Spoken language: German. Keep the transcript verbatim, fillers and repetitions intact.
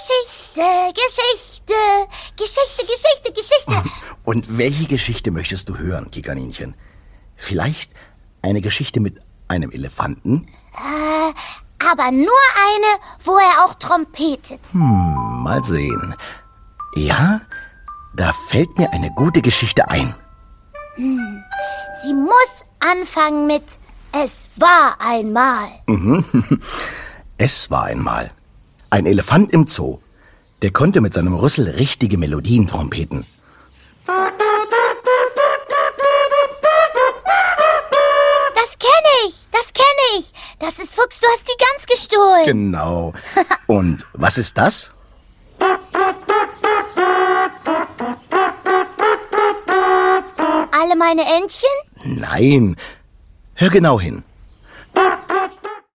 Geschichte, Geschichte, Geschichte, Geschichte, Geschichte. Und welche Geschichte möchtest du hören, Kikaninchen? Vielleicht eine Geschichte mit einem Elefanten? Äh, aber nur eine, wo er auch trompetet. Hm, mal sehen. Ja, da fällt mir eine gute Geschichte ein. Hm. Sie muss anfangen mit Es war einmal. Mhm. Es war einmal ein Elefant im Zoo. Der konnte mit seinem Rüssel richtige Melodien trompeten. Das kenne ich, das kenne ich. Das ist Fuchs, du hast die Gans gestohlen. Genau. Und was ist das? Alle meine Entchen? Nein. Hör genau hin.